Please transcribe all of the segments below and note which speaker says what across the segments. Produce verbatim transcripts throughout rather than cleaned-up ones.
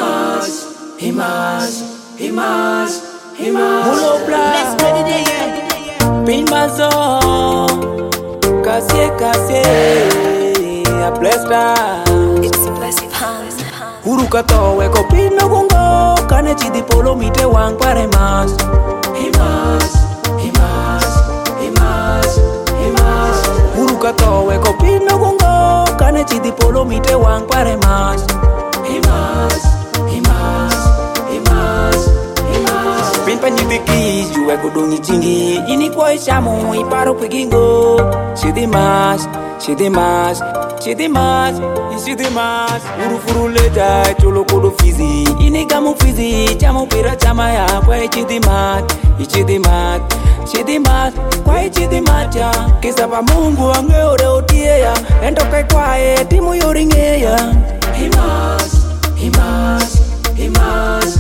Speaker 1: must, he must, he must, he must.
Speaker 2: Mulo bla, let's play the day, yeah. Pin mazo, kasie kasie, a blessed.
Speaker 3: It's blessed hands.
Speaker 2: Uru kato weko pin no gungo, kane chidi polo mite wang pare mas.
Speaker 1: He must, he must, he must, he must.
Speaker 2: Uru kato weko pin no gungo, kane chidi polo mite wang pare mas.
Speaker 1: He must, he must, he must, he must.
Speaker 2: Pin panyidi ki juwe kudungi chingi, ini kwa ishamu iparo kwigingo. Chidi mas, chidi mas, chidi mas, chidi mas. Uru furu leta cholo kudu fizi, ini gamu fizi, chamu pira chama ya kwa chidi mas, chidi mas, chidi mas, kwa chidi mas ya. Kisa pa Mungu angeore otie ya, endo kai kwa e timu yoringe ya.
Speaker 1: He must, he must, he must.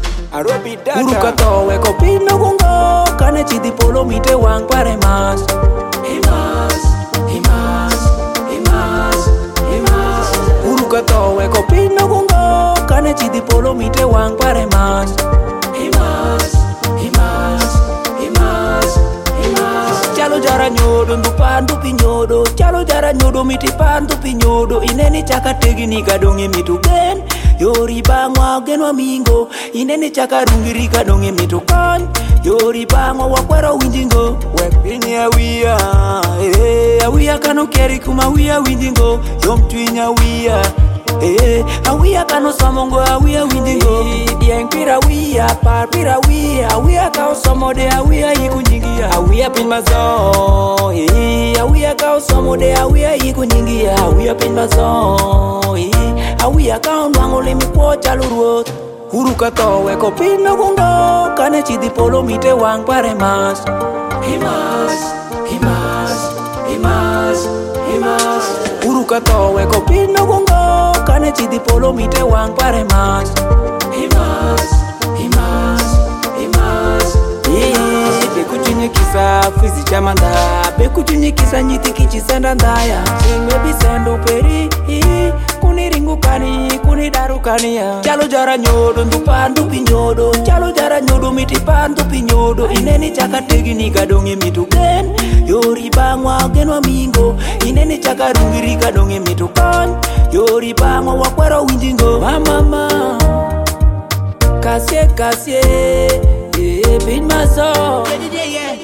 Speaker 2: Uru kato weko pino gungo, kane chidi polo mite wang pare mas.
Speaker 1: He must, he must, he must, he must.
Speaker 2: Uru kato weko pino gungo, kane chidi polo mite wang pare mas.
Speaker 1: He must, he must, he must, he must.
Speaker 2: Chalo jara nyodo ndupandu pinyodo, chalo jara nyodo miti pandu pinyodo. Ineni chaka tegi ni kadonge mitu gen, yori bangwa genwa mingo. Ineni chaka rungiri kadonge mitu kon, yori bangwa wakwero winjingo. Wek pinyi awia, eh, awia kano keri kuma awia winjingo. Yom twinya awia, eh, awia kano somongo awia winjingo. Dieng pira awia, par pira awia, awia kao somode awia ikunyingia. Awia pin mazo, eh, awia kao somode awia ikunyingia. Awia pin mazo, eh, awia kao nwango limi kwa chaluruot. Uru kato weko pino gungo, kane chidi polo mite wang pare mas.
Speaker 1: He must, he must, he must, he must.
Speaker 2: Uru kato weko pino gungo, kane chidi polo mite wang pare mas.
Speaker 1: He must, he must, he must.
Speaker 2: Eh, beku junye kisa fizi chamanda, beku junye kisa nyiti kichisenda ndaya. Singwe bisendo peri, eh, kuni ringu kani, kuni daru kani ya. Chalo jara nyodo ndupandu pinyodo, chalo jara nyodo miti pandu pinyodo. Ineni chaka tegi ni kadonge mitu gen, yori bangwa genwa mingo. Ineni chaka rungiri kadonge mitu kon, yori bangwa wakwero winjingo. Mama mama, kasie kasie, eh, pin maso.